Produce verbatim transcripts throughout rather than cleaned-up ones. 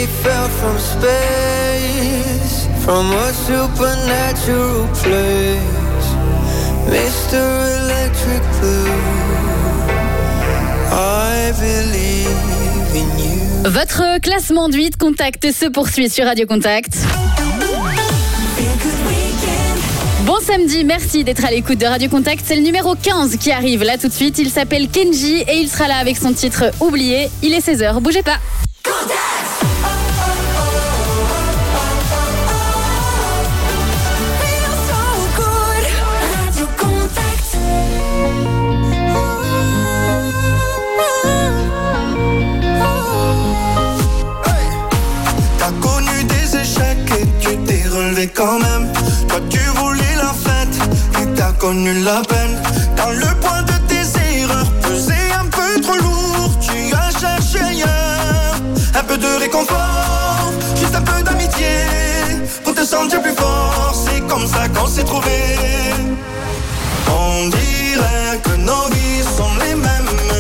we fell from space, from a supernatural place, Mister Electric Blue, I believe in you. Votre classement du Hit Contact se poursuit sur Radio Contact. Bon samedi, merci d'être à l'écoute de Radio Contact. C'est le numéro quinze qui arrive là tout de suite. Il s'appelle Kenji et il sera là avec son titre Oublié. Il est seize heures, bougez pas. Quand même, toi tu voulais la fête et t'as connu la peine. Dans le poids de tes erreurs, pesé un peu trop lourd, tu as cherché ailleurs un peu de réconfort, juste un peu d'amitié pour te sentir plus fort. C'est comme ça qu'on s'est trouvés. On dirait que nos vies sont les mêmes.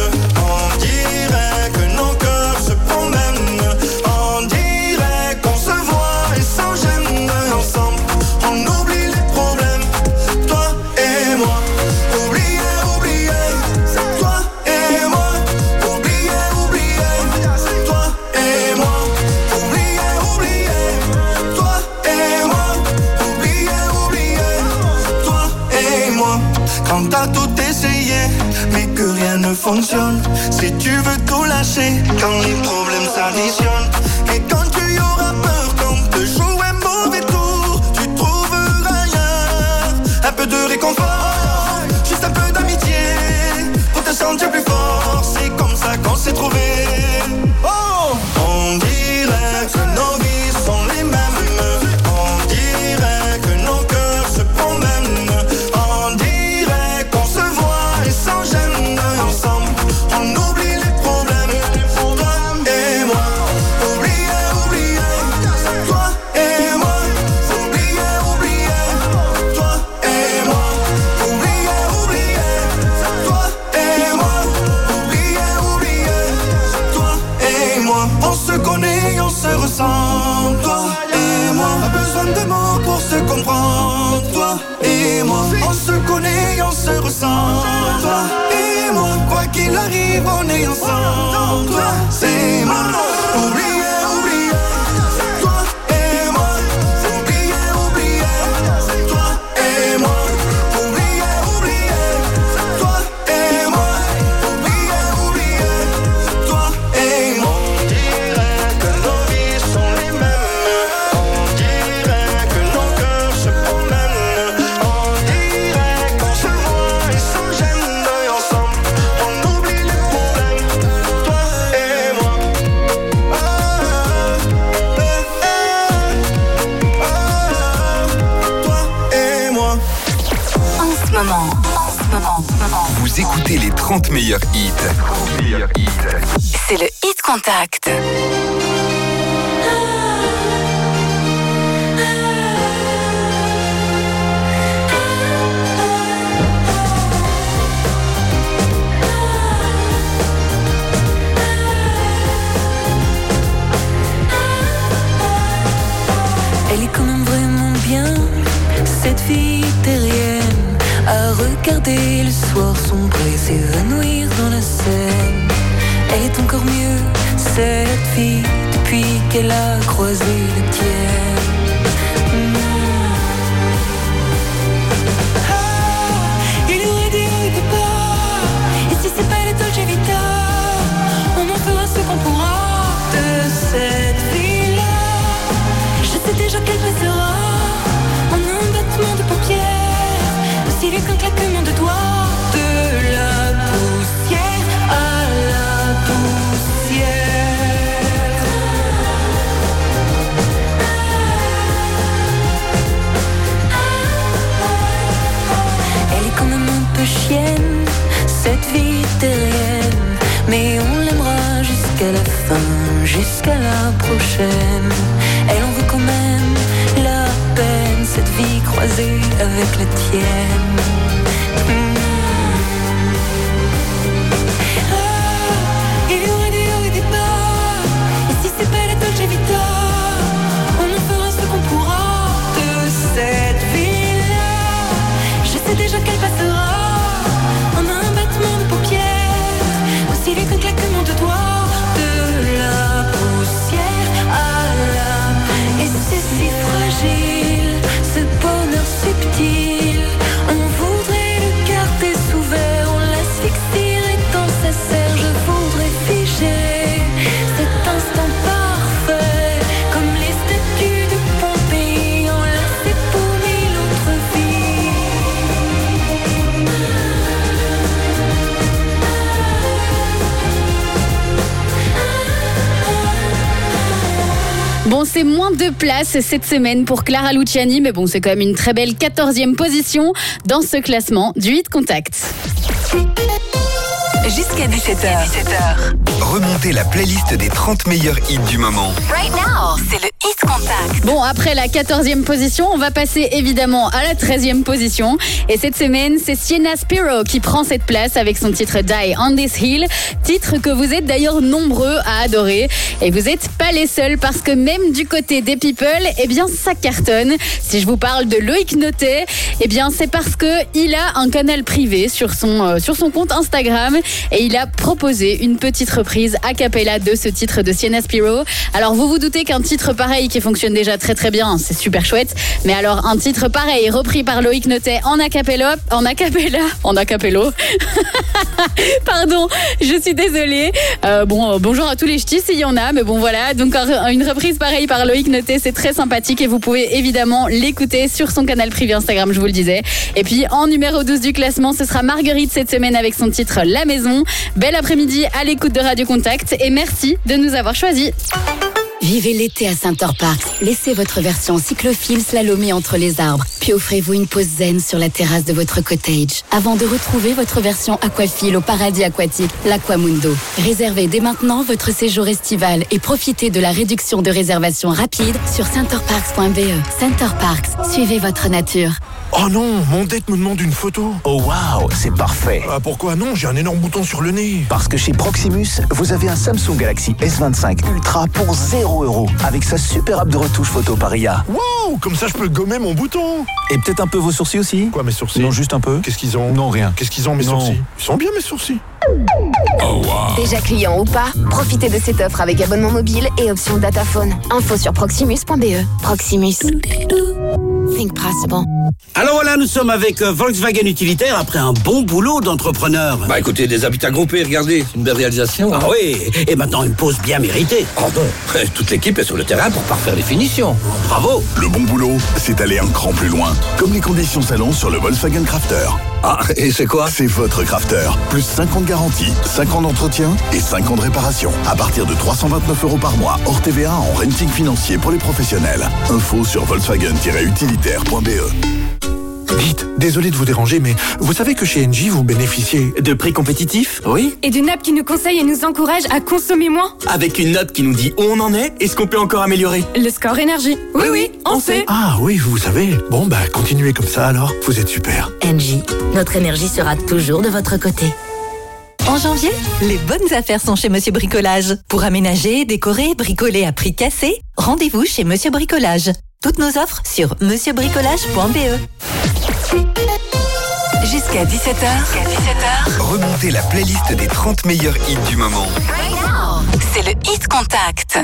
On dirait que nos cœurs se promènent. On dirait qu'on se voit et sans gêne. Ensemble, on oublie les problèmes. Toi et moi. Oublier, oublier. C'est toi et moi. Oublier, oublier. C'est toi et moi. Oublier, oublier. Toi et moi. Oublier, oublier. Toi et moi. Quand t'as tout essayé, mais que rien ne fonctionne. Si tu veux tout lâcher, quand les problèmes s'additionnent. Et quand tu y auras peur, quand te joue un mauvais tour, tu trouveras ailleurs un peu de réconfort, juste un peu d'amitié pour te sentir plus fort. C'est comme ça qu'on s'est trouvés. Oh, on dirait que nos vies sont les mêmes. On dirait que nos cœurs se promènent. On dirait qu'on se voit et sans gêne. Ensemble, on oublie les problèmes. Toi et moi. Oublier, oublier. C'est toi et moi. Oublier, oublier. Toi et moi. Oublier, oublier. C'est toi et moi. Oublier, oublier. C'est toi et moi. On se connaît, on se ressent. Toi et moi. Pas besoin de mots pour se comprendre. Toi et moi. On se connaît, on se ressent. Toi et moi. Quoi qu'il arrive, on est ensemble. Toi, c'est moi. Oublier, oublier. C'est toi et moi. Oublier, oublier. C'est toi et moi. Oublier, oublier. C'est toi et moi. Oublier, oublier. C'est toi et moi. On dirait que nos vies sont les mêmes. On dirait que nos cœurs se promènent. On dirait qu'on se voit et sans gêne. Ensemble, on oublie les problèmes. Toi et moi. Ah, eh, eh, ah, toi et moi. En ce moment, en ce moment, en ce moment, Vous écoutez les trente meilleurs hits. Meilleurs hits. c'est le Hit Contact. Elle est quand même vraiment bien, cette fille terrienne, à regarder le soir sombrer, s'évanouir dans la Seine. Elle est encore mieux, cette fille, depuis qu'elle a croisé la tienne. Mmh. Ah, il aurait dit au départ, et si c'est pas la Dolce Vita, on en fera ce qu'on pourra de cette fille-là. Je sais déjà qu'elle passera en un battement de paupières, aussi vite qu'un claquement de doigts, de la poussière à la poussière. Elle est quand même un peu chienne, cette vie terrienne, mais on l'aimera jusqu'à la fin, jusqu'à la prochaine. Elle en veut quand même la peine, cette vie croisée avec la tienne. Mmh. Ah, il aurait dit au départ, et si c'est pas la Dolce Vita, Bon, c'est moins de place cette semaine pour Clara Luciani, mais bon, c'est quand même une très belle quatorzième position dans ce classement du Hit Contact. Jusqu'à dix-sept heures. Remontez la playlist des trente meilleurs hits du moment. Right now, c'est le Hit Contact. Bon, après la quatorzième position, on va passer évidemment à la treizième position. Et cette semaine, c'est Sienna Spiro qui prend cette place avec son titre Die on This Hill. Titre que vous êtes d'ailleurs nombreux à adorer. Et vous n'êtes pas les seuls parce que même du côté des people, eh bien, ça cartonne. Si je vous parle de Loïc Notet, eh bien, c'est parce qu'il a un canal privé sur son, euh, sur son compte Instagram. Et il a proposé une petite reprise a cappella de ce titre de Sienna Spiro. Alors vous vous doutez qu'un titre pareil qui fonctionne déjà très très bien, c'est super chouette. Mais alors un titre pareil repris par Loïc Notet en a cappella, en a cappella, en a cappello. Pardon, je suis désolée. Euh, bon, euh, bonjour à tous les ch'tis s'il y en a, mais bon voilà. Donc une reprise pareille par Loïc Notet, c'est très sympathique et vous pouvez évidemment l'écouter sur son canal privé Instagram, je vous le disais. Et puis en numéro douze du classement, ce sera Marguerite cette semaine avec son titre La Maison. Bel après-midi à l'écoute de Radio Contact et merci de nous avoir choisis. Vivez l'été à Center Parcs. Laissez votre version cyclophile slalomer entre les arbres. Puis offrez-vous une pause zen sur la terrasse de votre cottage. Avant de retrouver votre version aquaphile au paradis aquatique, l'Aquamundo. Réservez dès maintenant votre séjour estival et profitez de la réduction de réservation rapide sur centerparks point b e. Center Parcs, suivez votre nature. Oh non, mon date me demande une photo. Oh waouh, c'est parfait. Ah pourquoi non, j'ai un énorme bouton sur le nez. Parce que chez Proximus, vous avez un Samsung Galaxy S vingt-cinq Ultra pour zéro euro avec sa super app de retouche photo par I A. Wow, comme ça je peux gommer mon bouton. Et peut-être un peu vos sourcils aussi. Quoi, mes sourcils? Non, juste un peu. Qu'est-ce qu'ils ont? Non, rien. Qu'est-ce qu'ils ont, mes non. sourcils? Ils sont bien, mes sourcils. Oh wow. Déjà client ou pas, profitez de cette offre avec abonnement mobile et option dataphone. Info sur proximus point b e. Proximus. Think possible. Alors voilà, nous sommes avec euh, Volkswagen Utilitaire après un bon boulot d'entrepreneur. Bah écoutez, des habitats groupés, regardez, c'est une belle réalisation. Ah hein. Oui, et maintenant une pause bien méritée. Oh non, toute l'équipe est sur le terrain pour parfaire les finitions. Oh, bravo. Le bon boulot, c'est aller un cran plus loin. Comme les conditions salon sur le Volkswagen Crafter. Ah, et c'est quoi? C'est votre Crafter. Plus cinq ans de garantie, cinq ans d'entretien et cinq ans de réparation. À partir de trois cent vingt-neuf euros par mois, hors T V A en renting financier pour les professionnels. Info sur volkswagen tiret utilitaire point b e. Dites, désolé de vous déranger, mais vous savez que chez Engie, vous bénéficiez de prix compétitifs, oui. Et d'une app qui nous conseille et nous encourage à consommer moins. Avec une note qui nous dit où on en est et ce qu'on peut encore améliorer. Le score énergie. Oui, oui, on sait. Ah oui, vous savez. Bon, bah continuez comme ça alors, vous êtes super. Engie, notre énergie sera toujours de votre côté. En janvier, les bonnes affaires sont chez Monsieur Bricolage. Pour aménager, décorer, bricoler à prix cassé, rendez-vous chez Monsieur Bricolage. Toutes nos offres sur monsieur bricolage point b e. Jusqu'à dix-sept heures. Remontez la playlist des trente meilleurs hits du moment. Right now, c'est le Hit Contact.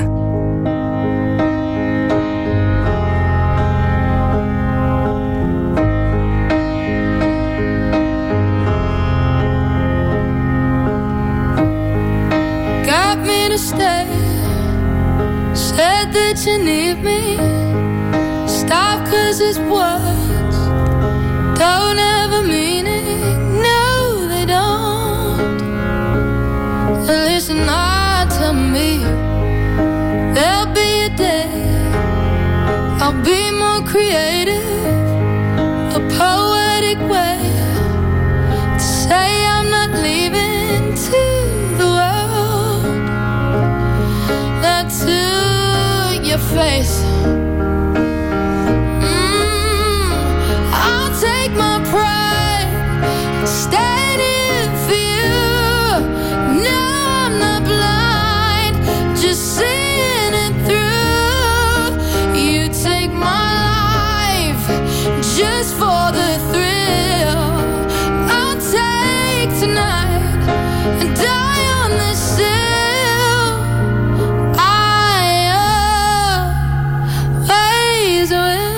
Got me to stay. Said that you need me. Stop 'cause it's words don't have a meaning. No, they don't. And listen, I tell me there'll be a day I'll be more creative, a poetic way to say I'm not leaving to the world. Not to your face. Standing for you. No, I'm not blind, just seeing it through. You take my life just for the thrill. I'll take tonight and die on this hill. I always will.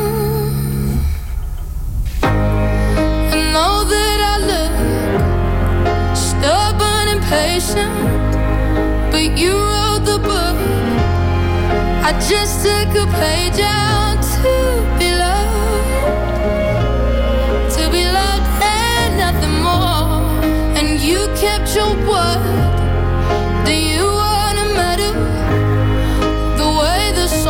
But you wrote the book. I just took a page out to be loved, to be loved and nothing more. And you kept your word. Do you wanna matter the way the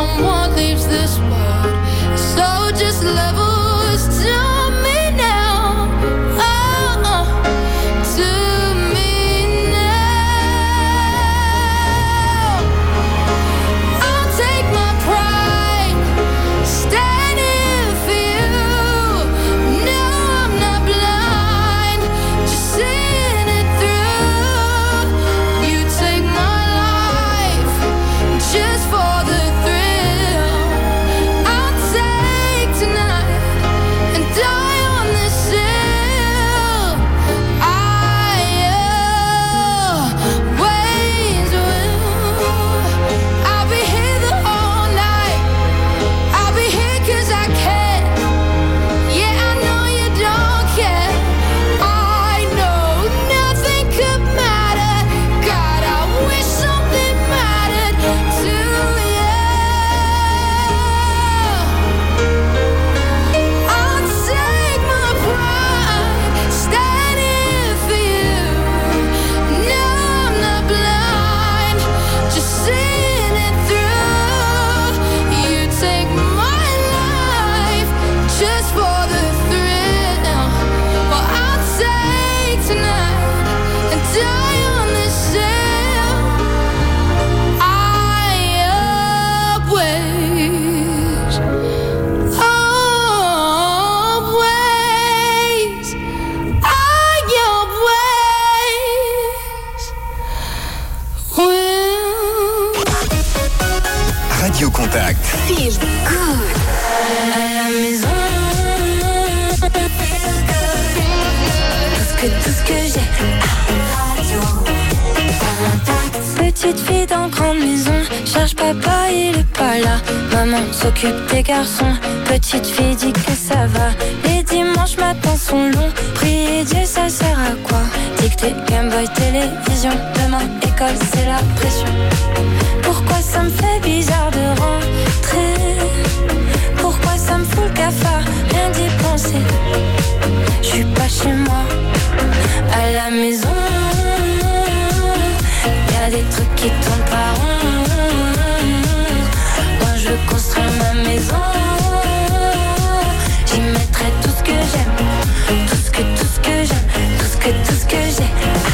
Radio Contact. Feel good. À la maison, tout ce que, tout ce que j'ai. Radio Contact. Petite fille dans grande maison, cherche papa, il est pas là. Maman s'occupe des garçons, petite fille dit que ça va. Les dimanches matins sont longs, prier Dieu ça sert à quoi? Dictée, Game Boy, télévision, demain école c'est la pression. Pourquoi ça me fait bizarre de rentrer? Pourquoi ça me fout le cafard? Rien d'y penser. Je suis pas chez moi, à la maison. Y'a des trucs qui tournent pas rond. Moi je veux construire ma maison. J'y mettrai tout ce que j'aime, tout ce que, tout ce que j'aime, tout ce que, tout ce que j'ai.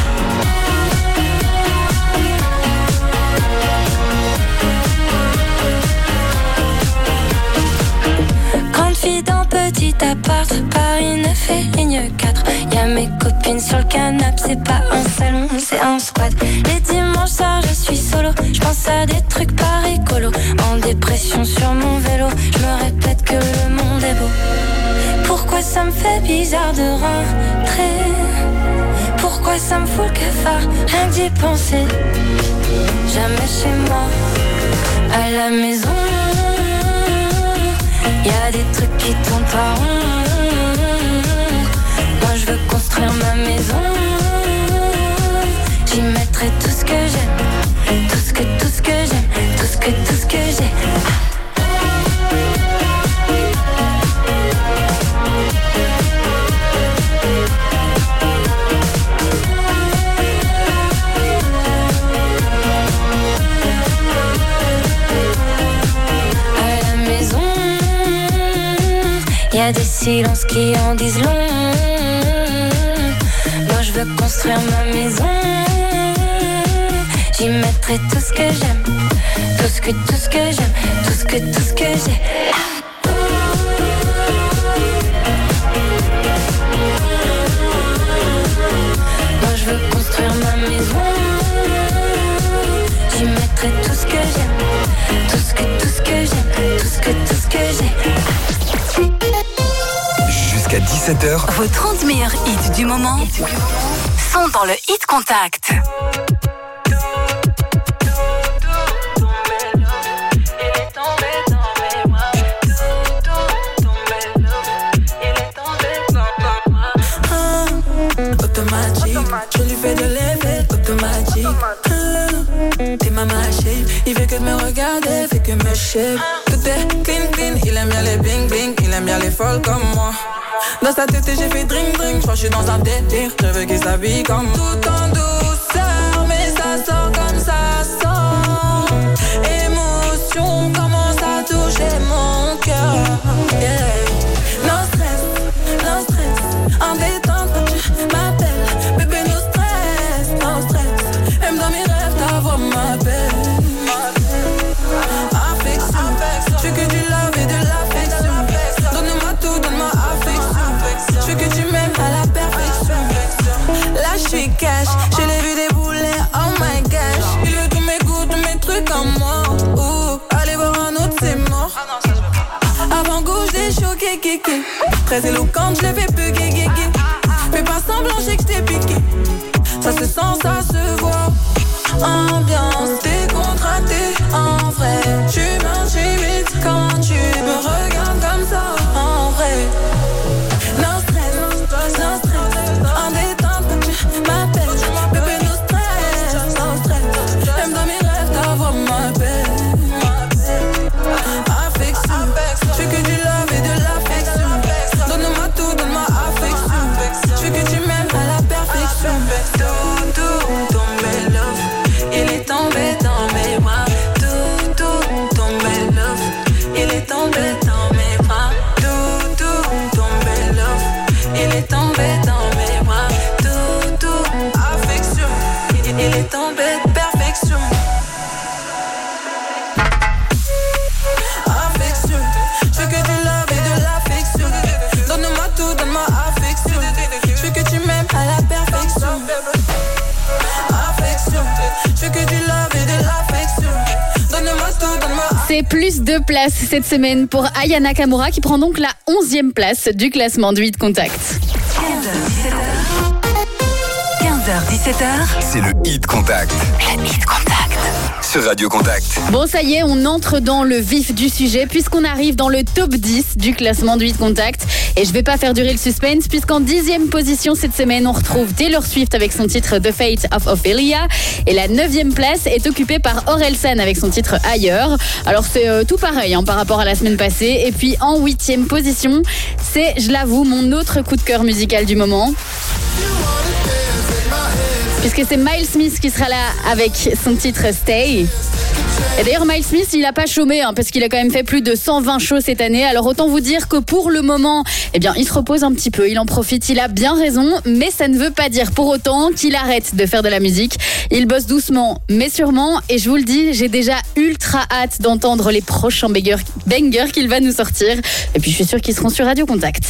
Grande fille dans petit appart, Paris neuf et ligne quatre. Y'a mes copines sur le canapé, c'est pas un salon, c'est un squat. Les dimanches soirs je suis solo, je pense à des trucs pas écolo. En dépression sur mon vélo, je me répète que le monde est beau. Pourquoi ça me fait bizarre de rentrer? Pourquoi ça me fout le cafard? Rien d'y penser. Jamais chez moi, à la maison. Y'a des trucs qui tournent pas rond. Moi je veux construire ma maison. J'y mettrai tout ce que j'aime, tout ce que, tout ce que j'aime, tout ce que, tout ce que j'ai. Y'a des silences qui en disent long. Moi je veux construire ma maison. J'y mettrai tout ce que j'aime, tout ce que, tout ce que j'aime, tout ce que, tout ce que j'ai. Moi je veux construire ma maison. J'y mettrai tout ce que j'aime, tout ce que, tout ce que j'aime, tout ce que, tout ce que j'ai. Jusqu'à dix-sept heures, Vos trente meilleurs hits du moment sont dans le Hit Contact. Automatique, je lui fais de l'effet automatique. T'es ma shape, il fait que de me regarder, fait que me shape. Tout est clean clean, il aime bien les bling bling, il aime bien les folles comme moi. Dans sa tête j'ai fait drink drink, je crois que je suis dans un délire, je veux qu'il s'habille comme moi. Tout en douceur, mais ça sort comme ça sort. Émotion commence à toucher mon cœur. Yeah. No stress, no stress, en détente quand tu m'appelles. Bébé no stress, no stress, même dans mes rêves ta voix m'appelle. Affection, je veux que tu love et de l'affection. Donne-moi tout, donne-moi affection. Je veux que tu m'aimes à la perfection. Là je suis cash, je l'ai vu débouler, oh my gosh. Il veut tous mes goûts, tous mes trucs en moi. Ouh, allez voir un autre c'est mort. Avant goût j'ai choqué, kéké. Très éloquente, je le fais plus, kéké. Fais pas semblant, j'ai que t'es piqué. Ça se sent, ça se voit. Ambiance décontractée, en vrai. Tu m'intimides quand tu me regardes comme ça, en vrai. No stress, no stress, en détente quand tu m'appelles. Bébé no stress, no stress, même dans mes rêves ta voix m'appelle. Affection, je veux que du love et de l'affection. Donne-moi tout, donne-moi affection. Je veux que tu m'aimes à la perfection. Tout, tout, tombé love, il est tombé dans C'est plus de place cette semaine pour Aya Nakamura qui prend donc la onzième place du classement du Hit Contact. quinze heures dix-sept heures. C'est le Hit Contact. Le Hit Contact. Sur Radio Contact. Bon, ça y est, on entre dans le vif du sujet puisqu'on arrive dans le top dix du classement du Hit Contact. Et je vais pas faire durer le suspense puisqu'en dixième position cette semaine, on retrouve Taylor Swift avec son titre The Fate of Ophelia. Et la neuvième place est occupée par Orelsan avec son titre Ailleurs. Alors c'est euh, tout pareil hein, par rapport à la semaine passée. Et puis en huitième position, c'est, je l'avoue, mon autre coup de cœur musical du moment. Puisque c'est Miles Smith qui sera là avec son titre Stay. Et d'ailleurs Miles Smith il n'a pas chômé hein, parce qu'il a quand même fait plus de cent vingt shows cette année. Alors autant vous dire que pour le moment eh bien, il se repose un petit peu, il en profite, il a bien raison. Mais ça ne veut pas dire pour autant qu'il arrête de faire de la musique. Il bosse doucement mais sûrement. Et je vous le dis, j'ai déjà ultra hâte d'entendre les prochains bangers, bangers qu'il va nous sortir. Et puis je suis sûre qu'ils seront sur Radio Contact.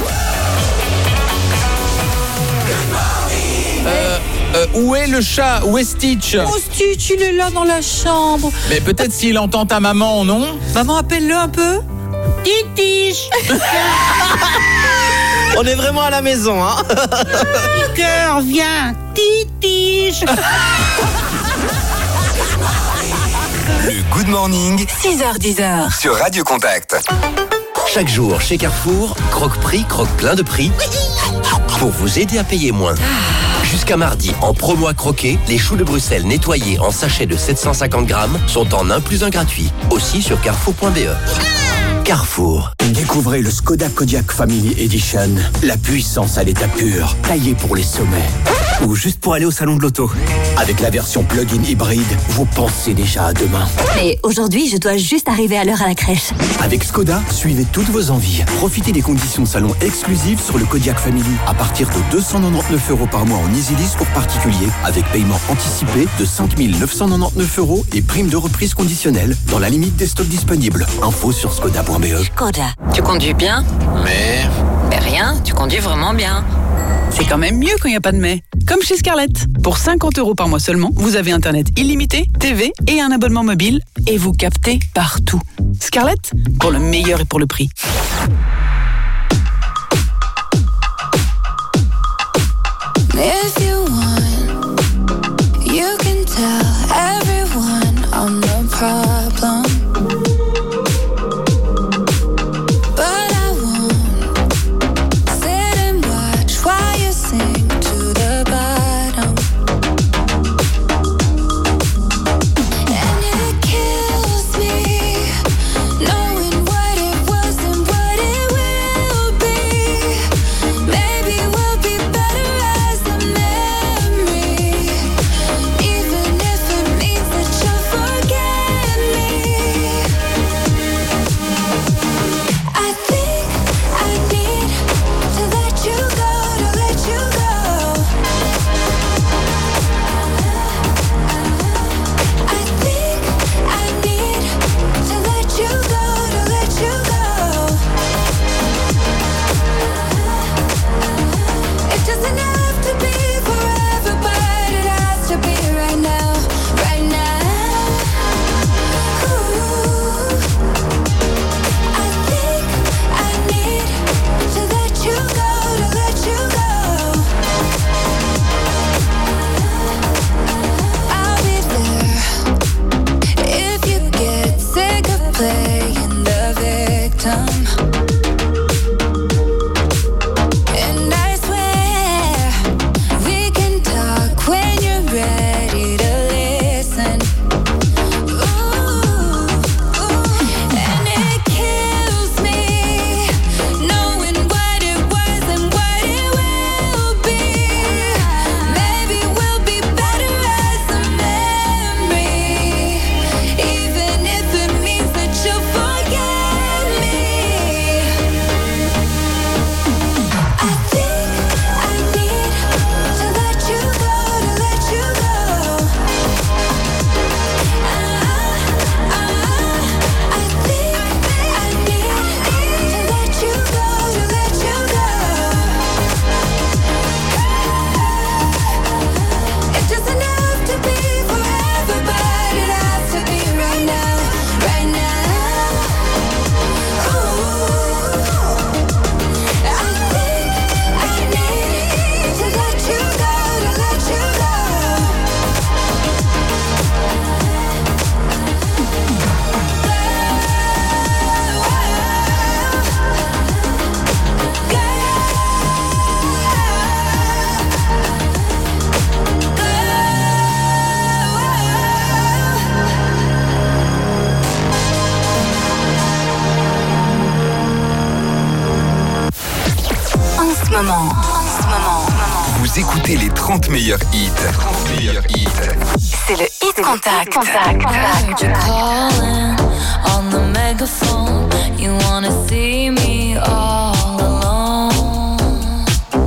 Euh, euh, où est le chat? Où est Stitch? Oh Stitch, il est là dans la chambre. Mais peut-être s'il entend ta maman, non? Maman, appelle-le un peu. Titiche. On est vraiment à la maison, hein. Cœur, viens. Titiche. Le Good Morning. six heures dix heures. Sur Radio Contact. Chaque jour, chez Carrefour, croque-prix, croque plein de prix pour vous aider à payer moins. Jusqu'à mardi, en promo à croquer, les choux de Bruxelles nettoyés en sachet de sept cent cinquante grammes sont en un plus un gratuit. Aussi sur carrefour point b e. Carrefour. Découvrez le Skoda Kodiaq Family Edition. La puissance à l'état pur, taillée pour les sommets. Ou juste pour aller au salon de l'auto. Avec la version plug-in hybride, vous pensez déjà à demain. Mais aujourd'hui, je dois juste arriver à l'heure à la crèche. Avec Skoda, suivez toutes vos envies. Profitez des conditions de salon exclusives sur le Kodiaq Family. À partir de deux cent quatre-vingt-dix-neuf euros par mois en Easy Lease pour particuliers, avec paiement anticipé de cinq mille neuf cent quatre-vingt-dix-neuf euros et prime de reprise conditionnelle dans la limite des stocks disponibles. Info sur skoda point b e. Skoda. Tu conduis bien? Mais... Mais rien, tu conduis vraiment bien. C'est quand même mieux quand il n'y a pas de mais. Comme chez Scarlett. Pour cinquante euros par mois seulement, vous avez Internet illimité, T V et un abonnement mobile. Et vous captez partout. Scarlett, pour le meilleur et pour le prix. If you want, you can tell everyone I'm the problem. But I won't sit and watch while you sink to the bottom. And it kills me knowing what it was and what it will be. Maybe we'll be better as a memory, even if it means ce moment. En ce moment. Vous écoutez les trente meilleurs hits. trente meilleurs hits. C'est le Hit Contact. On the megaphone, you wanna see me all alone.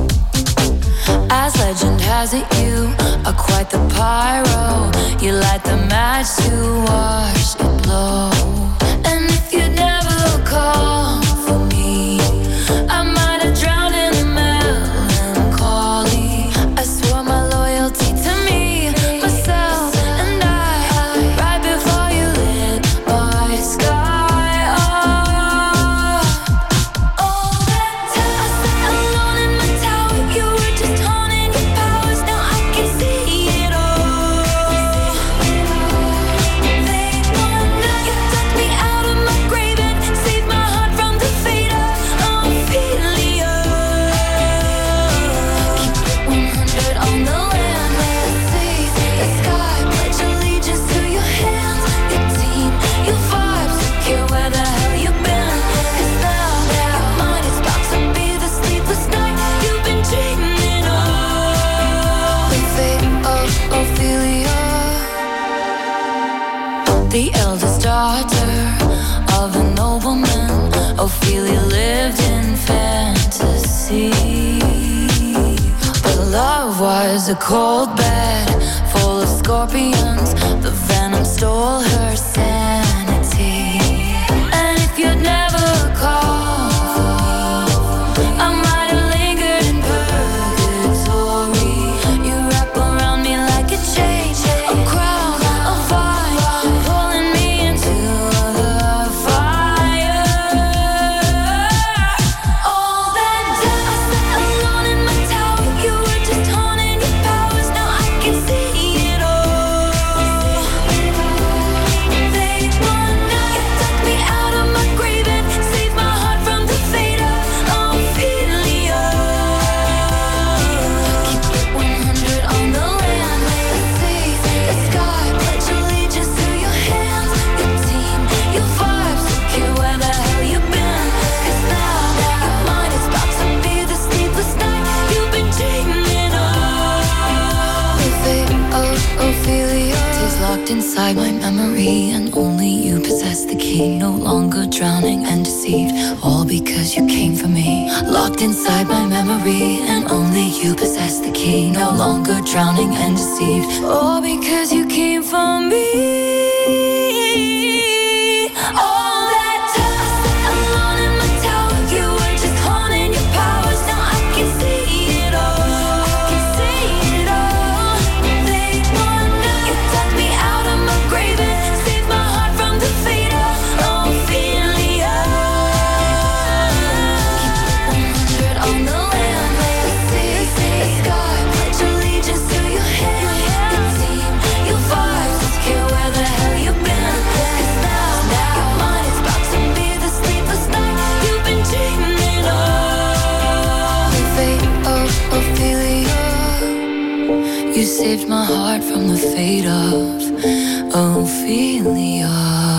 As legend has it, you are quite the pyro. You light the match to watch it blow. And if you never call for me, I might have drowned in the melancholy. I swore my loyalty to me, myself, and I. Right before you lit my sky up. All that time I sat alone in my tower, you were just honing your powers. Now I can see it all. They wonder you took me out of my grave and saved my heart from the fate of Ophelia. Keep it one hundred on the land, let it see the sky. Pledge allegiance to your hands, your team, your vibes. Don't care where the hell you've been, 'cause now your mind is about to be the sleepless night you've been dreaming of. The fate of Ophelia, the eldest daughter of a nobleman. Ophelia lived in fantasy, but love was a cold bed full of scorpions. The venom stole her sanity. And if you'd never called for me, I might have lingered in purgatory. You wrap around me like a chain, a crown, a vine, pulling me into the fire. All that time I sat alone in my tower, you were just honing your powers. Now I can see it all. They wonder you took me out of my grave and saved my heart from the fate of Ophelia. Keep it one hundred on the land, let it see the sky. Pledge allegiance to your hands, your team, your vibes. Don't care where the hell you've been, 'cause now your mind is about to be the sleepless night you've been dreaming of. The fate of Ophelia is locked inside my memory, and only you possess the key. No longer drowning and deceived, all because you came for me. Locked inside my memory, and only you possess the key. No longer drowning and deceived, all because you came for me. All that time I sat alone in my tower, you were just honing your powers. Now I can see it all. I can see it all. They wonder you took me out of my grave and saved my heart from the fate of Ophelia. Keep it one hundred on the land, let it see the sky. Pledge allegiance to your hands, your team, your vibes. Don't care where the hell you've been, 'cause now your mind is about to be the sleepless night you've been dreaming of. The fate of Ophelia, you saved my heart from the fate of Ophelia.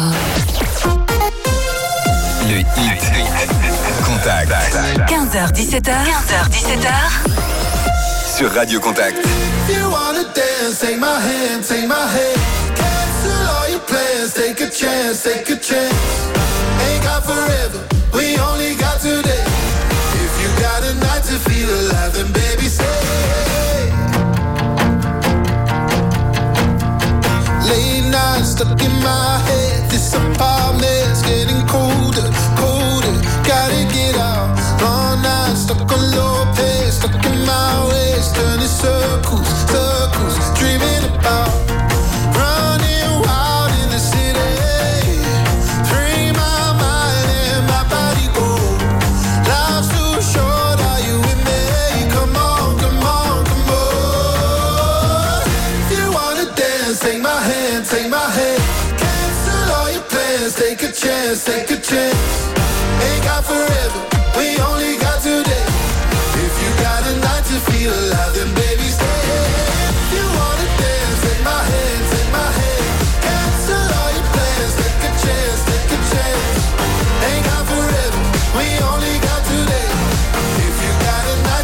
Le Hit Contact. quinze heures dix-sept heures. quinze heures dix-sept heures. Sur Radio Contact. If you wanna dance, take my hand, take my hand. Cancel all your plans, take a chance, take a chance. Ain't got forever, we only got today. If you got a night to feel alive, then baby say. Late nights stuck in my head, this apartment's getting colder, colder. Gotta get out, long nights stuck on low pace, stuck in my ways, turning circles, circles, dreaming about running wild in the city. Free my mind and my body go. Life's too short, are you with me? Come on, come on, come on. If you wanna dance, take my hand, take my hand. Cancel all your plans, take a chance, take a chance. Ain't got forever, we only got today. If you got a night to feel alive, then baby stay. If you wanna dance, take my hand, take my hand. Cancel all your plans, take a chance, take a chance. Ain't got forever, we only got today. If you got a night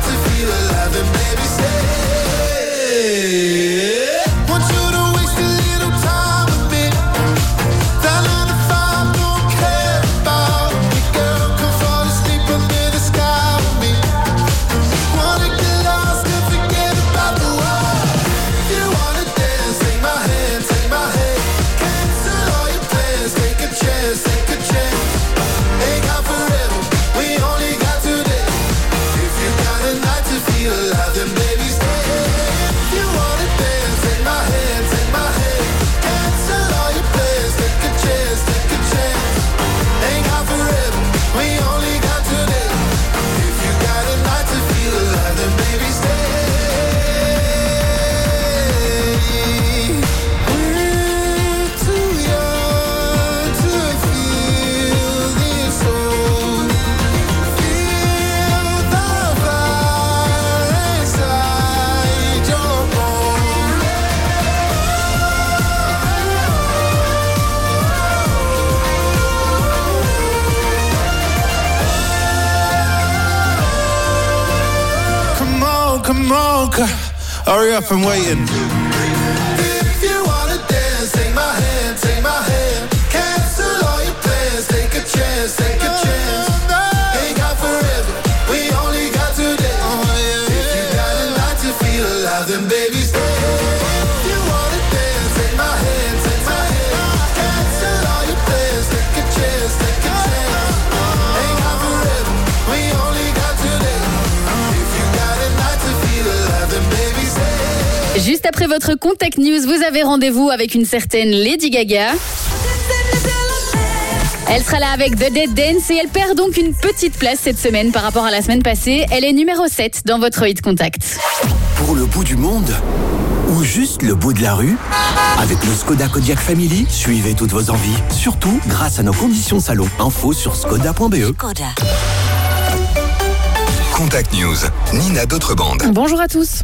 Hurry up, I'm waiting. If you wanna dance, take my hand, take my hand. Cancel all your plans, take a chance, take a chance. Ain't got forever, we only got today. If you got a night to feel alive, then baby stay. If you wanna dance, take my hand, take my hand. Cancel all your plans, take a chance, take a chance. Ain't got forever, we only got today. If you got a night to feel alive, then baby stay. Juste après votre Contact News, vous avez rendez-vous avec une certaine Lady Gaga. Elle sera là avec The Dead Dance et elle perd donc une petite place cette semaine par rapport à la semaine passée. Elle est numéro sept dans votre Hit Contact. Pour le bout du monde ou juste le bout de la rue, avec le Skoda Kodiaq Family, suivez toutes vos envies. Surtout grâce à nos conditions salon. Info sur skoda point b e. Contact News, Nina d'Autrebande. Bonjour à tous.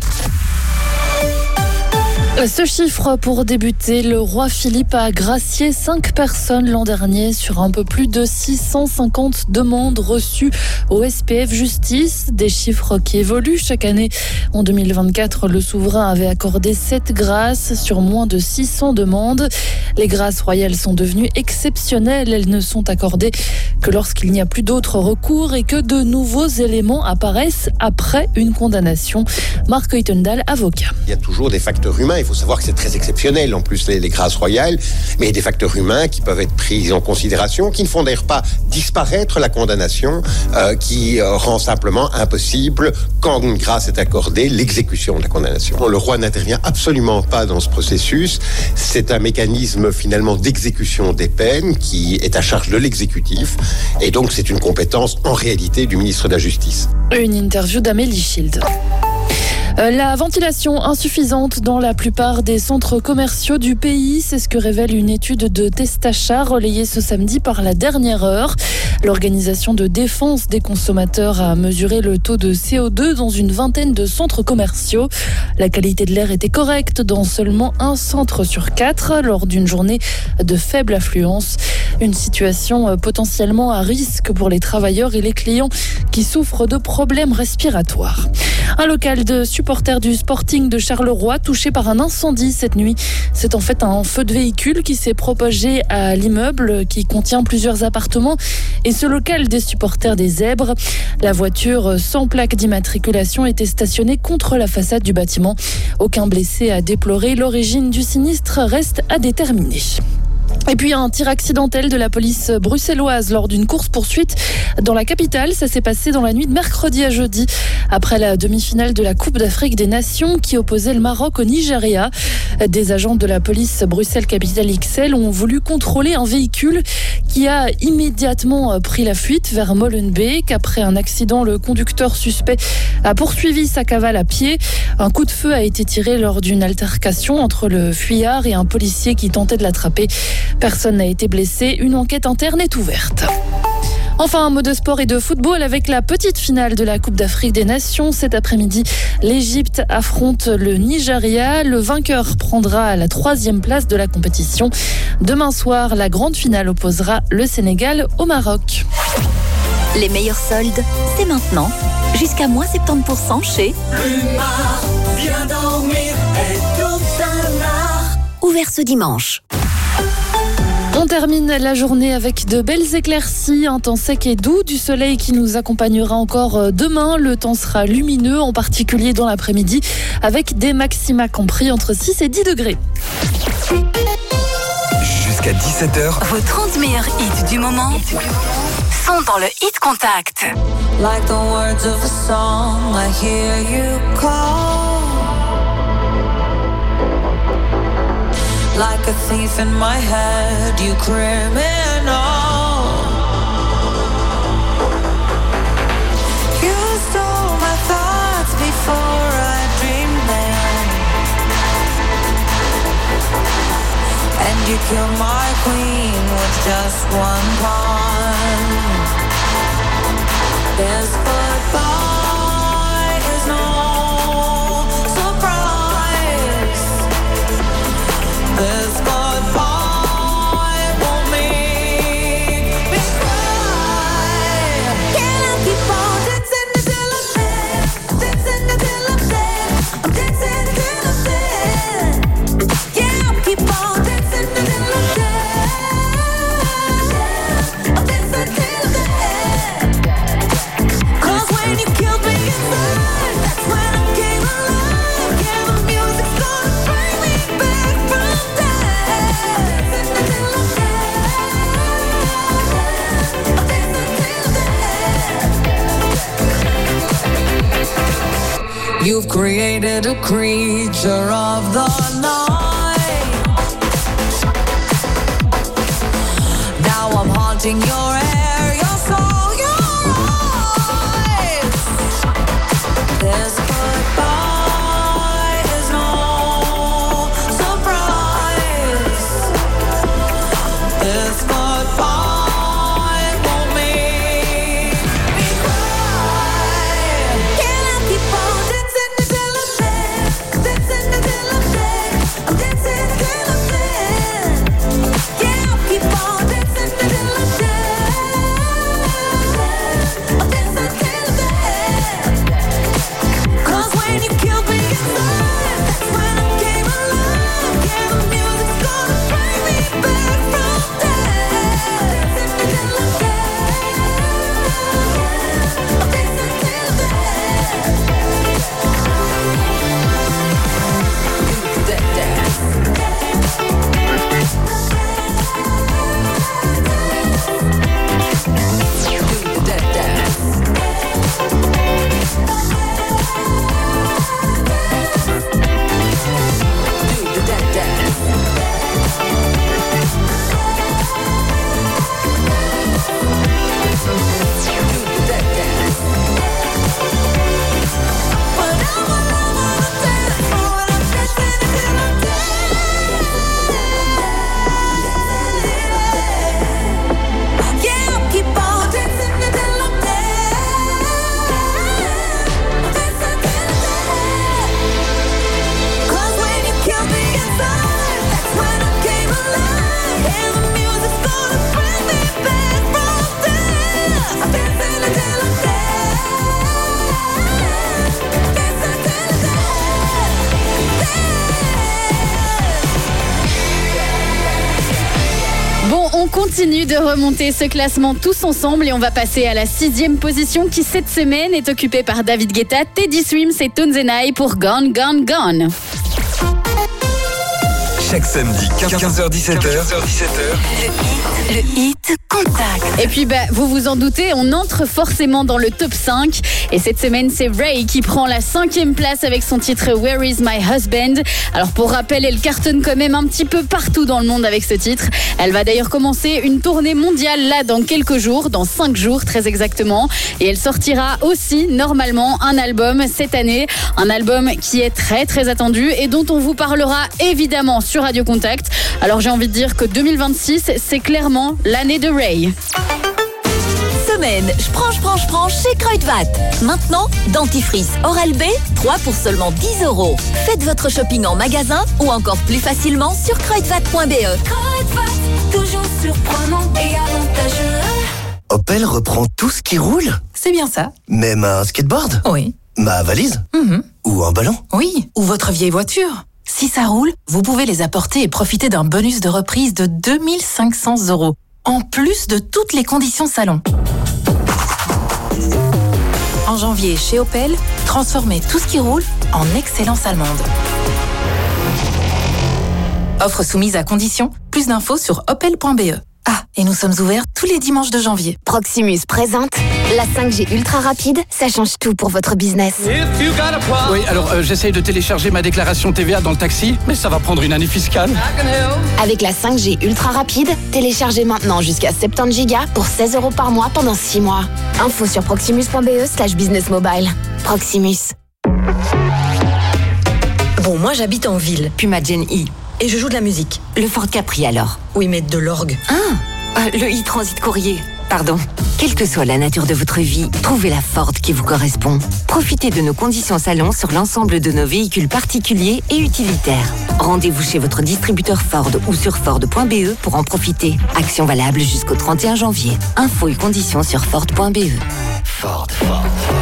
Ce chiffre pour débuter, le roi Philippe a gracié cinq personnes l'an dernier sur un peu plus de six cent cinquante demandes reçues au S P F Justice. Des chiffres qui évoluent chaque année. En deux mille vingt-quatre, le souverain avait accordé sept grâces sur moins de six cents demandes. Les grâces royales sont devenues exceptionnelles. Elles ne sont accordées que lorsqu'il n'y a plus d'autres recours et que de nouveaux éléments apparaissent après une condamnation. Marc Oitendal, avocat. Il y a toujours des facteurs humains. Il faut savoir que c'est très exceptionnel, en plus, les, les grâces royales, mais il y a des facteurs humains qui peuvent être pris en considération, qui ne font d'ailleurs pas disparaître la condamnation, euh, qui euh, rend simplement impossible, quand une grâce est accordée, l'exécution de la condamnation. Le roi n'intervient absolument pas dans ce processus. C'est un mécanisme finalement d'exécution des peines qui est à charge de l'exécutif, et donc c'est une compétence en réalité du ministre de la Justice. Une interview d'Amélie Schild. La ventilation insuffisante dans la plupart des centres commerciaux du pays, c'est ce que révèle une étude de Testachat relayée ce samedi par La Dernière Heure. L'organisation de défense des consommateurs a mesuré le taux de C O deux dans une vingtaine de centres commerciaux. La qualité de l'air était correcte dans seulement un centre sur quatre lors d'une journée de faible affluence. Une situation potentiellement à risque pour les travailleurs et les clients qui souffrent de problèmes respiratoires. Un local de supporters du Sporting de Charleroi touché par un incendie cette nuit. C'est en fait un feu de véhicule qui s'est propagé à l'immeuble qui contient plusieurs appartements et ce local des supporters des Zèbres. La voiture sans plaque d'immatriculation était stationnée contre la façade du bâtiment. Aucun blessé à déplorer. L'origine du sinistre reste à déterminer. Et puis un tir accidentel de la police bruxelloise lors d'une course-poursuite dans la capitale. Ça s'est passé dans la nuit de mercredi à jeudi, après la demi-finale de la Coupe d'Afrique des Nations qui opposait le Maroc au Nigeria. Des agents de la police Bruxelles-Capitale X L ont voulu contrôler un véhicule qui a immédiatement pris la fuite vers Molenbeek. Après un accident, le conducteur suspect a poursuivi sa cavale à pied. Un coup de feu a été tiré lors d'une altercation entre le fuyard et un policier qui tentait de l'attraper. Personne n'a été blessé. Une enquête interne est ouverte. Enfin, un mot de sport et de football avec la petite finale de la Coupe d'Afrique des Nations. Cet après-midi, l'Égypte affronte le Nigeria. Le vainqueur prendra la troisième place de la compétition. Demain soir, la grande finale opposera le Sénégal au Maroc. Les meilleurs soldes, c'est maintenant. Jusqu'à moins soixante-dix pour cent chez Plumard, bien dormir est tout un art. Ouvert ce dimanche. On termine la journée avec de belles éclaircies, un temps sec et doux, du soleil qui nous accompagnera encore demain. Le temps sera lumineux, en particulier dans l'après-midi, avec des maxima compris entre six et dix degrés. Jusqu'à dix-sept heures. Vos trente meilleurs hits du moment sont dans le Hit Contact. Like the words of a song, I hear you call. Like a thief in my head, you criminal. You stole my thoughts before I dreamed them, and you killed my queen with just one pawn. This goodbye is no surprise. This goodbye won't make me cry. Can I keep on dancing until I'm dead? Dancing until I'm dead. I'm created a creature of the night. Now I'm haunting your hair, your soul, your eyes. This goodbye is no surprise. This goodbye won't make me cry. Can I keep on dancing until I'm dead? Dancing until I'm dead. I'm dancing until I'm dead. Can I keep on dancing until I'm dead? I'm dancing until I'm dead. 'Cause when you killed me inside, that's when I came alive. Yeah, the music's gonna bring me back from death. Dancing until I'm dead. I'm dancing until I'm dead. Do that dance. Do that dance. Do that dance. Do that dance. But I wanna dance, oh, and I'm dancing until I'm dead. Yeah, I'll keep on dancing until I'm dead. Dancing until I'm dead. 'Cause when you killed me inside, that's when I came alive. And the music's gonna bring me back from death. I'm dancing until I'm dead. Dancing until I'm dead. Bon, on continue de remonter ce classement tous ensemble et on va passer à la sixième position qui cette semaine est occupée par David Guetta, Teddy Swims et Tones and I pour Gone, Gone, Gone. Chaque samedi, quinze heures dix-sept heures. Le hit contact. Et puis, bah, vous vous en doutez, on entre forcément dans le top cinq. Et cette semaine, c'est Ray qui prend la cinquième place avec son titre Where is my husband. Alors, pour rappel, elle cartonne quand même un petit peu partout dans le monde avec ce titre. Elle va d'ailleurs commencer une tournée mondiale là dans quelques jours, dans cinq jours très exactement. Et elle sortira aussi normalement un album cette année. Un album qui est très très attendu et dont on vous parlera évidemment sur Radio Contact. Alors, j'ai envie de dire que deux mille vingt-six, c'est clairement l'année de Ray. Semaine, je prends, je prends, je prends chez Kruidvat. Maintenant, dentifrice Oral-B, trois pour seulement dix euros. Faites votre shopping en magasin ou encore plus facilement sur kruidvat point b e. Kruidvat, toujours surprenant et avantageux. Opel reprend tout ce qui roule. C'est bien ça. Même un skateboard. Oui. Ma valise. Mhm. Ou un ballon. Oui, ou votre vieille voiture. Si ça roule, vous pouvez les apporter et profiter d'un bonus de reprise de deux mille cinq cents euros. En plus de toutes les conditions salon. En janvier, chez Opel, transformez tout ce qui roule en excellence allemande. Offre soumise à condition. Plus d'infos sur opel point b e. Ah, et nous sommes ouverts tous les dimanches de janvier. Proximus présente la cinq G ultra rapide, ça change tout pour votre business. Oui, alors euh, j'essaye de télécharger ma déclaration T V A dans le taxi, mais ça va prendre une année fiscale. Avec la cinq G ultra rapide, téléchargez maintenant jusqu'à soixante-dix gigas pour seize euros par mois pendant six mois. Info sur proximus point b e slash business mobile. Proximus. Bon, moi j'habite en ville, puis ma Gen I. Et je joue de la musique. Le Ford Capri alors? Oui, mais de l'orgue. Ah, ah, le e-Transit courrier. Pardon. Quelle que soit la nature de votre vie, trouvez la Ford qui vous correspond. Profitez de nos conditions salon sur l'ensemble de nos véhicules particuliers et utilitaires. Rendez-vous chez votre distributeur Ford ou sur ford point b e pour en profiter. Action valable jusqu'au trente et un janvier. Infos et conditions sur ford point b e. Ford, Ford.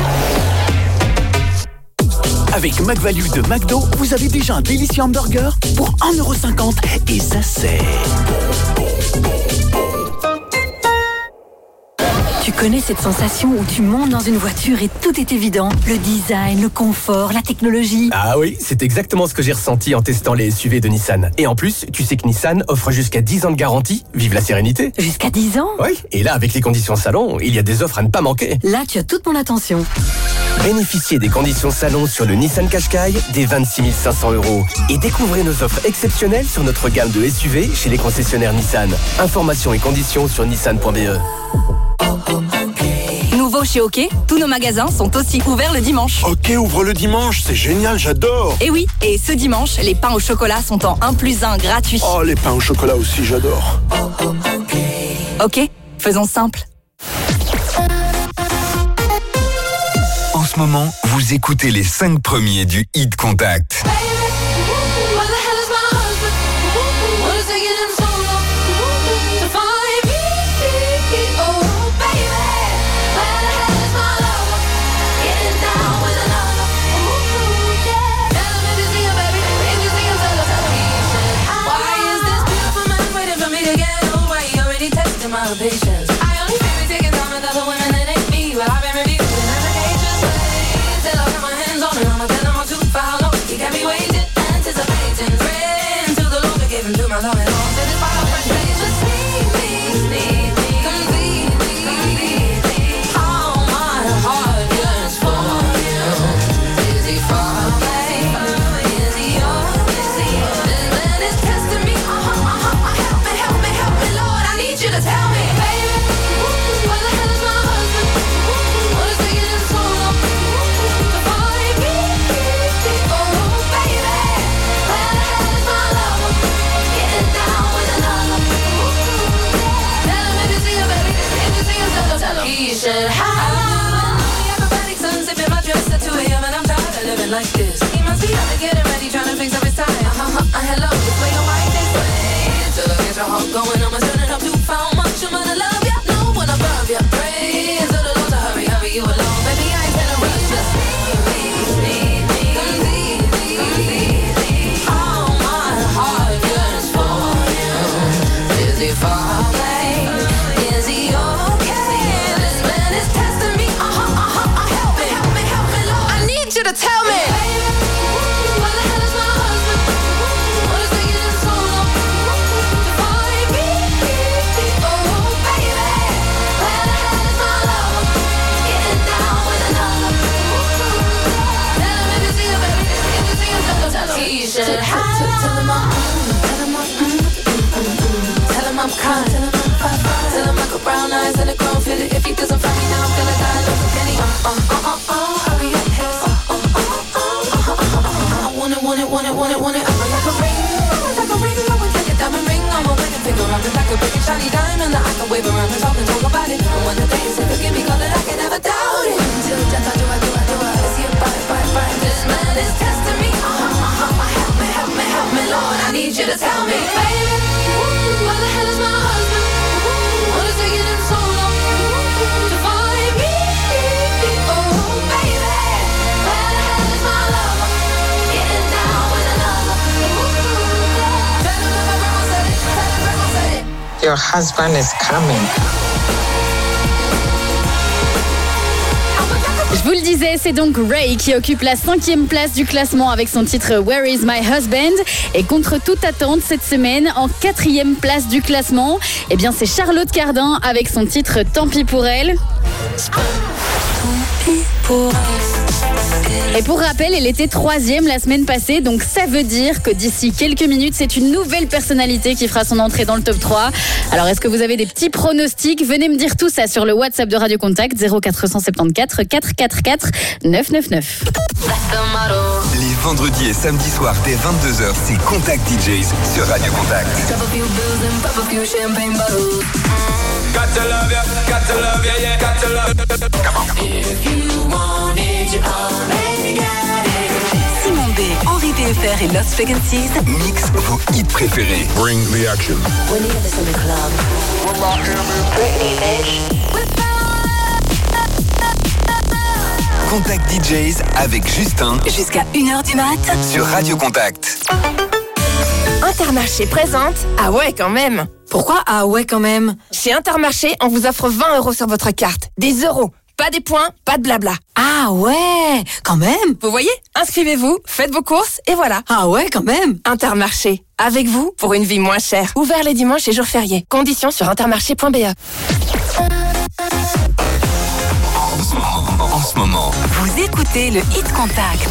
Avec McValue de McDo, vous avez déjà un délicieux hamburger pour un euro cinquante et ça c'est... Tu connais cette sensation où tu montes dans une voiture et tout est évident? Le design, le confort, la technologie. Ah oui, c'est exactement ce que j'ai ressenti en testant les S U V de Nissan. Et en plus, tu sais que Nissan offre jusqu'à dix ans de garantie. Vive la sérénité. Jusqu'à dix ans? Oui, et là, avec les conditions salon, il y a des offres à ne pas manquer. Là, tu as toute mon attention. Bénéficiez des conditions salon sur le Nissan Qashqai dès vingt-six mille cinq cents euros. Et découvrez nos offres exceptionnelles sur notre gamme de S U V chez les concessionnaires Nissan. Informations et conditions sur nissan point b e. Nouveau chez OK, tous nos magasins sont aussi ouverts le dimanche. OK ouvre le dimanche, c'est génial, j'adore. Et oui, et ce dimanche, les pains au chocolat sont en un plus un gratuit. Oh, les pains au chocolat aussi, j'adore. OK, faisons simple. En ce moment, vous écoutez les cinq premiers du Hit Contact. My patience. I only feel taking time with other women that ain't me, but I've been reviewing navigations till I got my hands on it. I'ma tell them I'm too far long. You got me waiting, anticipating, praying till the Lord will give him to my love and all. Till it's far fresh place, just need me, need me completely. All my heart yearns for you. Is he far away? Is he yours? Is he yours? This man is testing me. Uh-huh, uh-huh. Help me, help me, help me, Lord. I need you to tell me. He should have acrobatic sun sipping my dress at two a.m. and I'm tired of living like this. He must be out to get it ready, trying to fix up his tie. Uh-huh, uh, hello, this way or white this way. Till I get your heart going, I'ma turn it up too far. Much I'm gonna love ya, no one above ya. Pray to the Lord to hurry, hurry you along. Baby, I ain't gonna rush, just need me, need me completely. All my heart yearns for you. Is he far away? Is he okay? To tell me, baby, what the hell is my husband? What is taking him so long to find me? Oh, baby, where the hell is my lover? Getting down with another. Tell him if you see him, baby, if you see him, tell him, tell him. He should have. Tell him I'm, tell him I'm, tell him I'm kind. Tell him I got brown eyes and a grown fit. If he doesn't find me now, I'm gonna die. Look at Kenny. Uh, uh, uh, uh, uh, hurry up, his. Want it, want it, want it, want it, want it. I'm like a ring, like a ring, I would like a diamond ring. I'm a wedding finger around it like a big shiny diamond that I can wave around and talk and talk about it. And when the days if you give me color, I can never doubt it. Till death, I do, I do, I do, I see it, bye, bye, bye. This man is testing me. Uh-huh, uh-huh, help me, help me, help me, Lord. I need you to tell me, baby, what the hell is my husband? What is taking him so long to find me? Oh, baby, where the hell is my lover? Your husband is coming. Je vous le disais, c'est donc Ray qui occupe la cinquième place du classement avec son titre Where is my husband? Et contre toute attente cette semaine, en quatrième place du classement, eh bien c'est Charlotte Cardin avec son titre Tant pis pour elle. Et pour rappel, elle était troisième la semaine passée, donc ça veut dire que d'ici quelques minutes, c'est une nouvelle personnalité qui fera son entrée dans le top trois. Alors, est-ce que vous avez des petits pronostics? Venez me dire tout ça sur le WhatsApp de Radio Contact zéro quatre cent soixante-quatorze quatre cent quarante-quatre neuf cent quatre-vingt-neuf. Les vendredis et samedis soirs dès vingt-deux heures, c'est Contact D Js sur Radio Contact. Got to love ya, got to love ya, yeah, got to love ya. Come on. If you want it, you already got it. Simon B, Henri D F R et Lost Frequencies mix vos hits préférés. Bring the action. When you have this in the club. We're rocking with Britney, bitch. Contact D Js avec Justin. Jusqu'à une heure du mat. Sur Radio Contact. Intermarché présente. Ah ouais, quand même. Pourquoi ah ouais quand même? Chez Intermarché, on vous offre vingt euros sur votre carte. Des euros. Pas des points, pas de blabla. Ah ouais, quand même. Vous voyez? Inscrivez-vous, faites vos courses et voilà. Ah ouais, quand même. Intermarché. Avec vous pour une vie moins chère. Ouvert les dimanches et jours fériés. Conditions sur intermarché point b e. En ce moment, Vous écoutez le Hit Contact.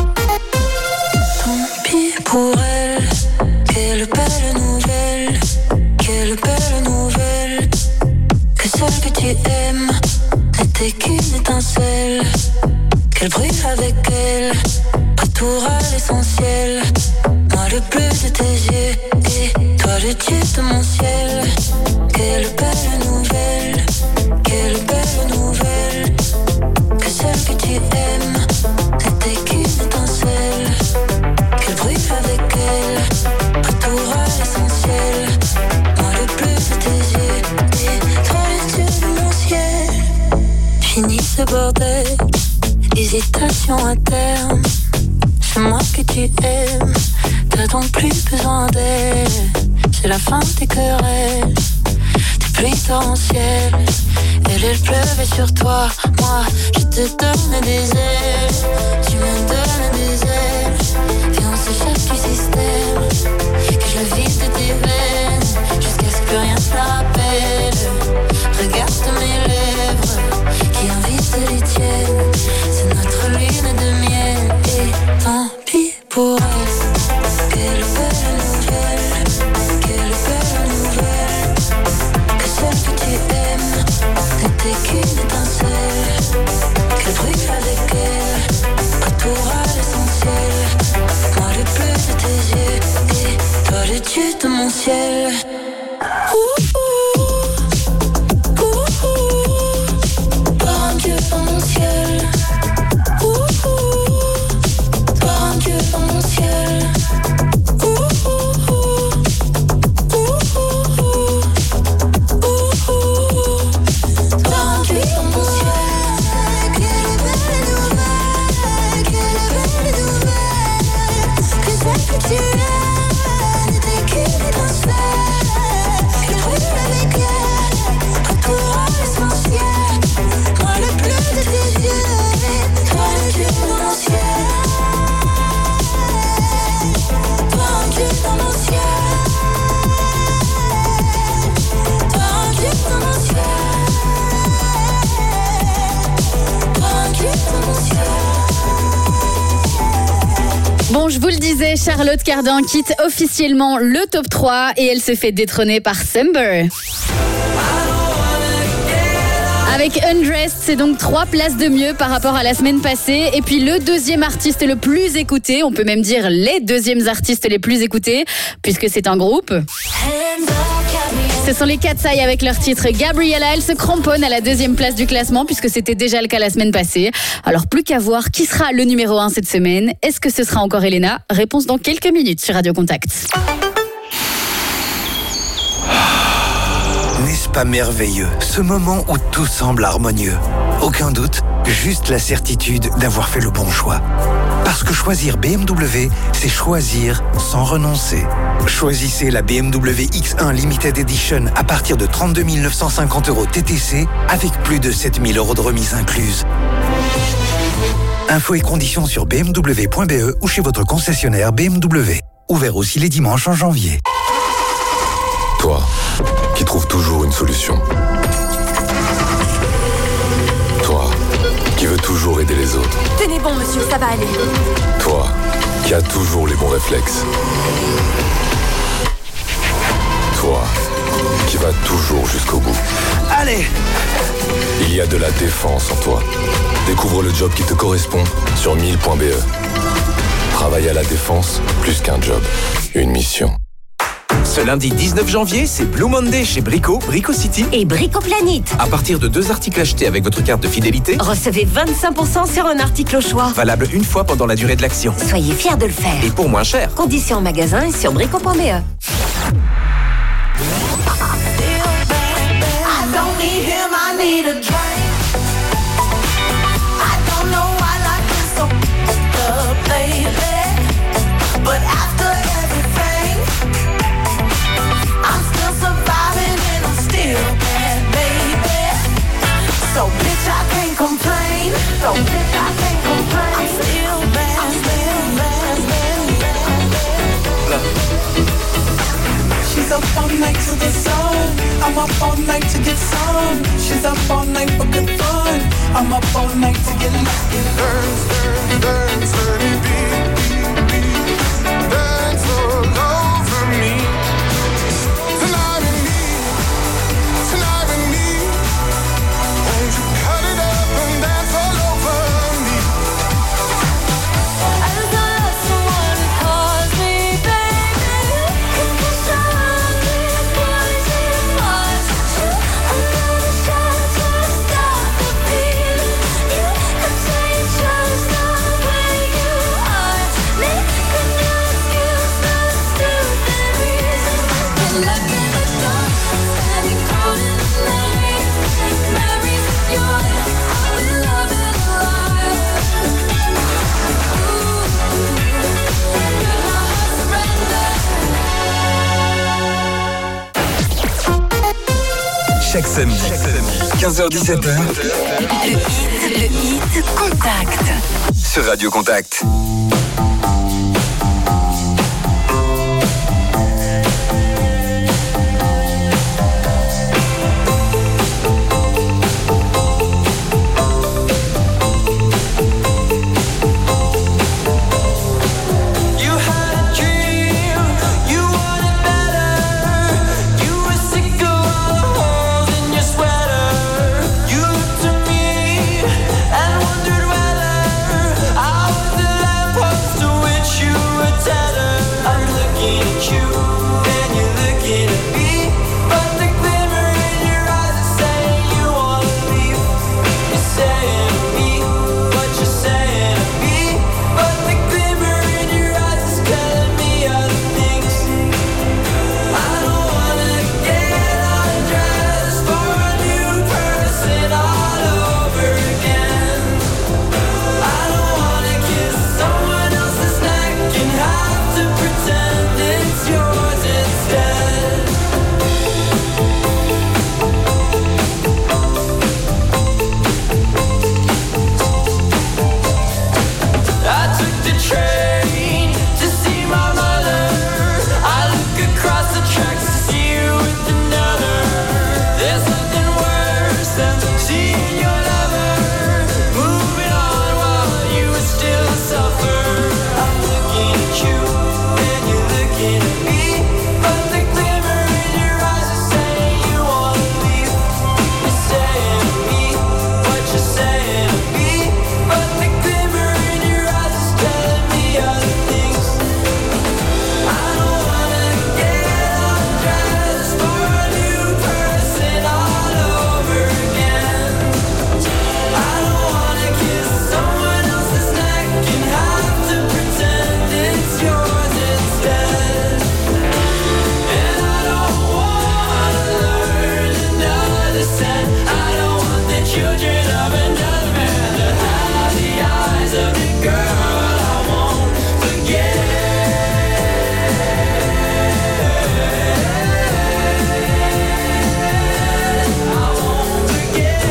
Tant pis pour elle, quelle belle nouvelle, quelle belle nouvelle, que celle que tu aimes n'était qu'une étincelle, qu'elle brille avec elle, retour à l'essentiel, moi le bleu de tes yeux, et toi le dieu de mon ciel, quelle belle nouvelle, quelle belle nouvelle, que celle que tu aimes n'était qu'une étincelle, qu'elle brille avec elle, retour à l'essentiel, moi le bleu de tes yeux, et toi le dieu de mon ciel. Fini ce bordel, hésitation à terme, c'est moi que tu aimes, t'as donc plus besoin d'elle, c'est la fin des querelles, des pluies torrentielles, elle elle pleuvait sur toi, moi je te donne des ailes, tu me donnes des ailes, viens on s'échappe du système, que je le vide de tes veines, jusqu'à ce que rien ne la rappelle, regarde mes lèvres, qui invite les tiennes, c'est notre lune de miel, et tant pis pour elle, quelle belle nouvelle, quelle belle nouvelle, que celle que tu aimes n'était qu'une étincelle, qu'elle brille avec elle, retour à l'essentiel, moi le bleu de tes yeux, et toi le dieu de mon ciel. Ouh, ouh, ouh, ouh, toi un dieu dans mon ciel. Ouh, ouh, toi un dieu dans mon ciel. Ouh, ouh, ouh, ouh, ouh, ouh, ouh, toi un dieu dans mon ciel. Quelle belle nouvelle, quelle belle nouvelle, que celle que tu aimes n'était qu'une étincelle, qu'elle brûle avec elle, retour à l'essentiel, moi le bleu de tes yeux, toi le dieu dans mon ciel, toi un dieu dans mon ciel, toi un dieu dans mon ciel, toi un dieu dans mon ciel. Bon, je vous le disais, Charlotte Cardin quitte officiellement le top trois et elle se fait détrôner par Summer. Avec Undressed, c'est donc trois places de mieux par rapport à la semaine passée. Et puis le deuxième artiste le plus écouté, on peut même dire les deuxièmes artistes les plus écoutés, puisque c'est un groupe. Ce sont les Cat's Eye avec leur titre Gabriella. Elle se cramponne à la deuxième place du classement puisque c'était déjà le cas la semaine passée. Alors plus qu'à voir qui sera le numéro un cette semaine. Est-ce que ce sera encore Elena? Réponse dans quelques minutes sur Radio Contact. N'est-ce pas merveilleux, ce moment où tout semble harmonieux? Aucun doute, juste la certitude d'avoir fait le bon choix. Parce que choisir B M W, c'est choisir sans renoncer. Choisissez la B M W X un Limited Edition à partir de trente-deux mille neuf cent cinquante euros T T C avec plus de sept mille euros de remise incluse. Infos et conditions sur b m w point b e ou chez votre concessionnaire B M W. Ouvert aussi les dimanches en janvier. Toi, qui trouve toujours une solution. Toi, qui veut toujours aider les autres. Tenez bon, monsieur, ça va aller. Toi, qui a toujours les bons réflexes. Toi, qui va toujours jusqu'au bout. Allez! Il y a de la défense en toi. Découvre le job qui te correspond sur mille point b e. Travailler à la défense, plus qu'un job, une mission. Ce lundi dix-neuf janvier, c'est Blue Monday chez Brico, Brico City Et Brico Planet. À partir de deux articles achetés avec votre carte de fidélité, recevez vingt-cinq pour cent sur un article au choix. Valable une fois pendant la durée de l'action. Soyez fiers de le faire. Et pour moins cher. Conditions en magasin et sur brico point b e. But after everything, I'm still surviving. So bitch, I can't complain. So bitch, I can't complain. I'm still bad, I'm still bad, bad, bad, bad. She's up all night to the sun. I'm up all night to get some. She's up all night for good fun. I'm up all night to get lucky. Dance, dance, dance, dirty beat, beat, beat. Dance all over me. Tonight with me, tonight with me. Won't you cut it up and dance all over me? I just love someone who calls me baby. Cause the sun is poison wants you. Another shot to stop the feeling. You can change just the way you are. Make an excuse for the stupid reason. Been left in the dark, standing cold in the night. Memories of yours, I've been loving alive. Ooh, let my heart surrender. Chaque samedi, quinze heures dix-sept heures, Le hit, le hit Contact. sur Radio Contact. You had a dream, you wanted better. You were sick of all the holes in your sweater. You looked at me and wondered whether I was the lamppost to which you were tethered. I'm looking at you and you're looking at me, but the glimmer in your eyes is saying you wanna leave. You're saying to me what you're saying to me, but the glimmer in your eyes is telling me other things. I don't wanna get undressed for a new person all over again. I don't wanna kiss someone else's neck and have to pretend it's yours instead. I took the train to see my mother. I look across the tracks to see you with another. There's nothing worse than seeing your lover moving on while you would still suffer. I'm looking at you and you're looking at me, but the glimmer in your eyes is saying you wanna leave. You're saying to me what you're saying to me, but the glimmer in your eyes is telling me other things. I don't wanna get undressed for a new person all over again. I don't wanna kiss someone else's neck and have to pretend it's yours instead. And I don't wanna learn another scent. I don't want the children of another man to have the eyes of the girl I won't forget. I won't forget.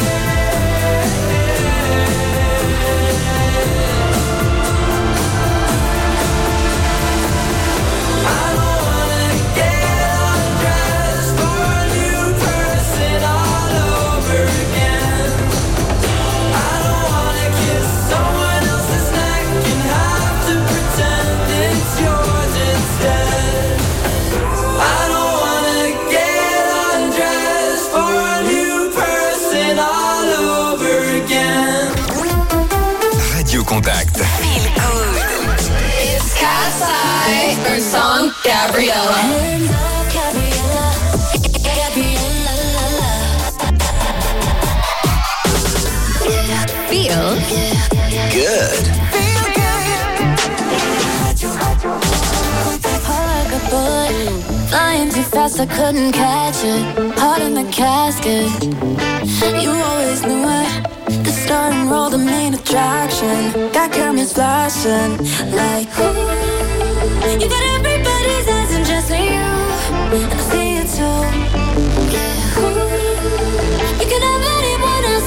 I don't wanna get undressed for a new person all over again. I don't wanna kiss someone else's neck and have to pretend it's yours instead. I don't wanna get undressed for a new person all over again. Radio Contact. Feel good. It's Cat's Eye, her song Gabriella. Feel Good. Like a bullet, flying too fast, I couldn't catch it. Heart in the casket. You always knew it. The star and roll, the main attraction. Got cameras flashing like ooh. You got everybody's eyes and just you. And I see it too. Yeah. Ooh. You can have anyone else.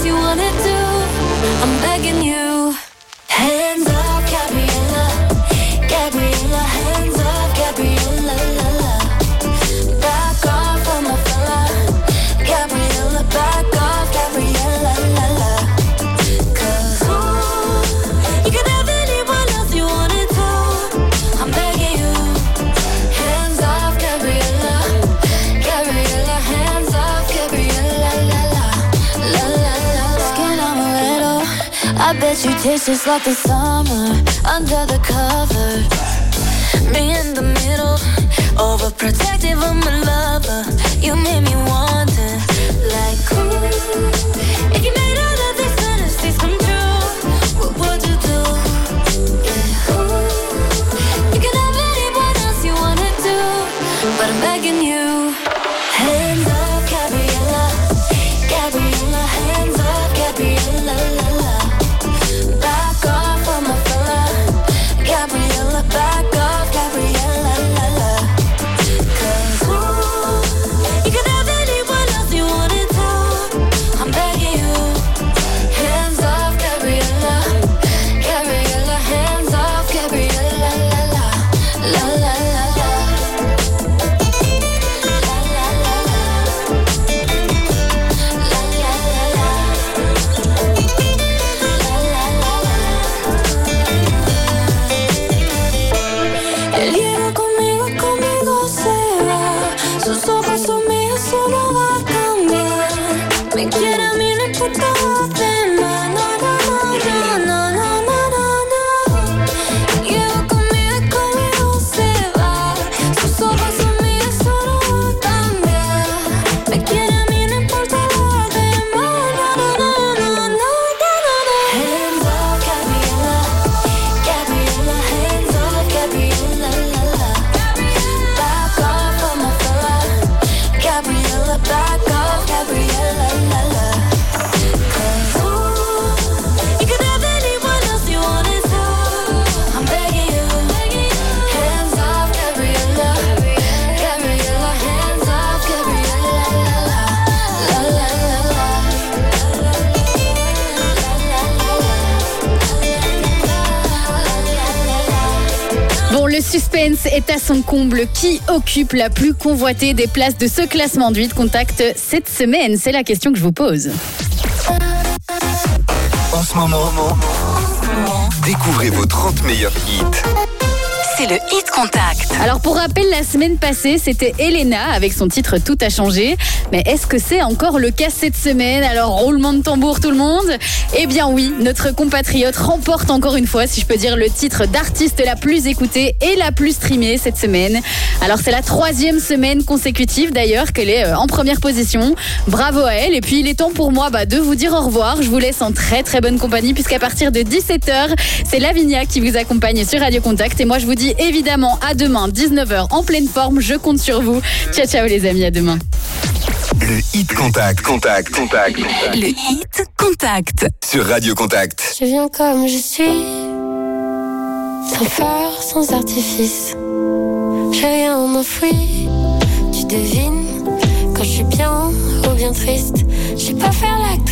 I bet you taste just like the summer under the covers. Me in the middle, overprotective of my lover. You made me wonder, like, ooh, if you made all of these fantasies come true, what would you do? Yeah, ooh, you can have anyone else you wanna do, but I'm begging you. Hands up, Gabriella, Gabriella, hands up, Gabriella, la la. Back off on my fella, Gabriella, back off, Gabriella, la la. Cause ooh, you can have anyone else you wanna do, I'm begging you. Hands off, Gabriella, Gabriella, hands off, Gabriella, la la, la la la la. El hielo conmigo, conmigo se va. Sus ojos son míos, solo va a cambiar. Me quiere a mí, no importa lo demás. No, no, no, no, no, no, no, no. El hielo conmigo, conmigo se va. Sus ojos son míos, solo va a cambiar. Me quiere a mí, no importa lo demás. No, no, no, no, no, no, no. Hands up, Gabriella, Gabriella, hands up, Gabriella, la la. Back off on my fella, Gabriella, back off, Gabriella, la la. Cause ooh, you can have anyone else you wanna do, I'm begging you. Hands off, Gabriella, Gabriella, hands off, Gabriella, la la, la la la la. Bon, le suspense est à son comble. Qui occupe la plus convoitée des places de ce classement du Hit Contact cette semaine? C'est la question que je vous pose. En ce moment, découvrez vos trente meilleurs hits. C'est le Hit Contact. Alors pour rappel, la semaine passée, c'était Elena avec son titre Tout a changé. Mais est-ce que c'est encore le cas cette semaine? Alors roulement de tambour tout le monde. Eh bien oui, notre compatriote remporte encore une fois, si je peux dire, le titre d'artiste la plus écoutée et la plus streamée cette semaine. Alors c'est la troisième semaine consécutive d'ailleurs qu'elle est en première position. Bravo à elle. Et puis il est temps pour moi bah, de vous dire au revoir. Je vous laisse en très très bonne compagnie puisqu'à partir de dix-sept heures, c'est Lavinia qui vous accompagne sur Radio Contact. Et moi je vous dis évidemment à demain, dix-neuf heures en pleine forme. Je compte sur vous. Ciao ciao les amis, à demain. Le Hit Contact, Contact, Contact. Le Hit Contact. Sur Radio Contact. Je viens comme je suis, sans phare, sans artifice. J'ai rien enfoui, tu devines, quand je suis bien ou bien triste. Je sais pas faire l'actrice.